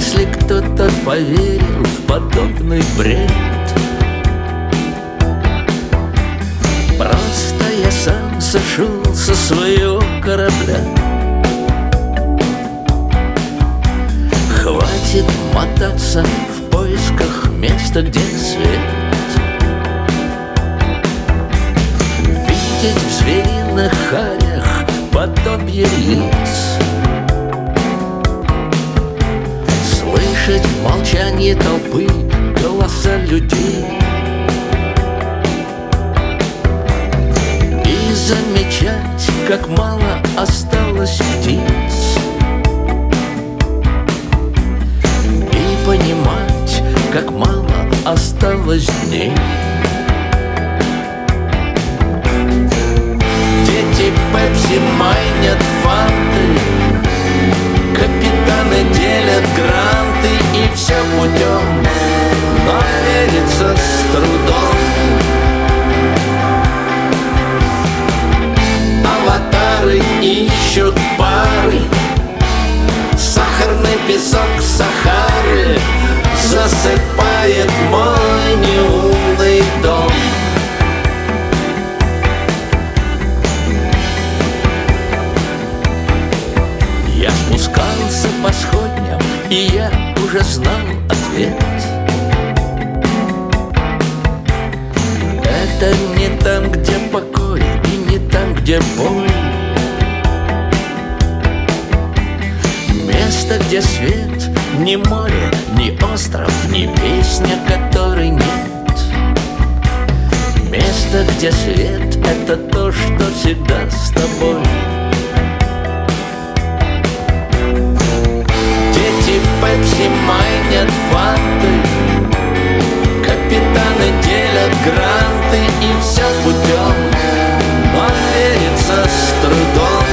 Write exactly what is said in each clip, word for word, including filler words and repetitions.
если кто-то поверил в подобный бред. Просто я сам сошел со своего корабля. Хватит мотаться в поисках места, где свет. Видеть в звериных харях подобие лиц. Слышать в молчании толпы голоса людей. И замечать, как мало осталось птиц. И понимать, как мало осталось дней. Дети Пепси майнят фанты, капитаны делят гранты, и все путем, но верится с трудом. Аватары ищут пары, сахарный песок Сахары засыпает мой неумный дом. Я спускался по сходням, и я уже знал ответ. Это не там, где покой, и не там, где боль. Место, где свет, ни море, ни остров, ни песня, которой нет. Место, где свет, это то, что всегда с тобой. Дети Пепси майнят фанты, капитаны делят гранты, и все путем, но верится с трудом.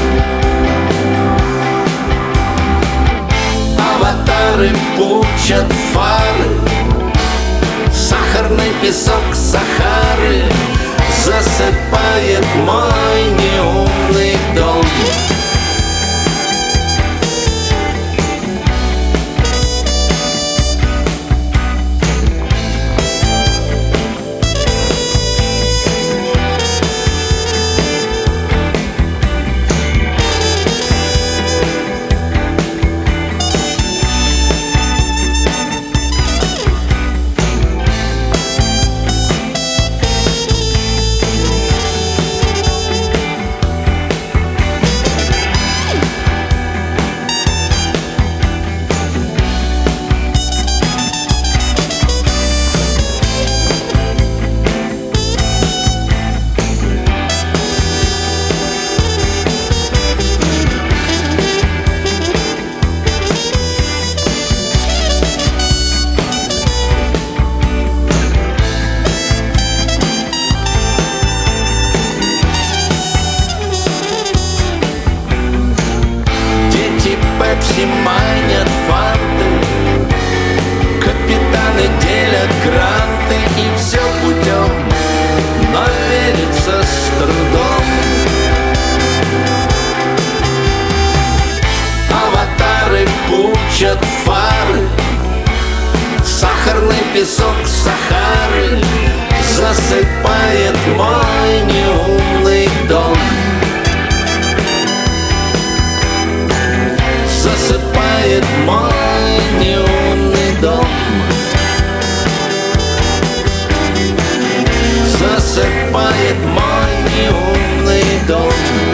Аватары пучат фары, сахарный песок Сахары засыпает мой неумный дом. Пепси майнят фанты, капитаны делят гранты, и все путем, но верится с трудом. Аватары пучат фары, сахарный песок Сахары засыпает мой неумный дом. Засыпает мой неумный дом. Засыпает мой неумный дом.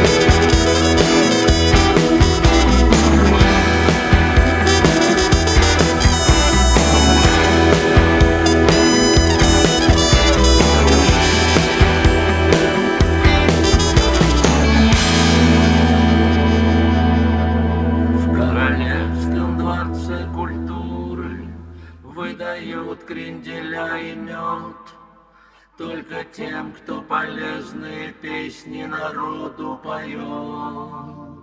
Выдают кренделя и мед только тем, кто полезные песни народу поет.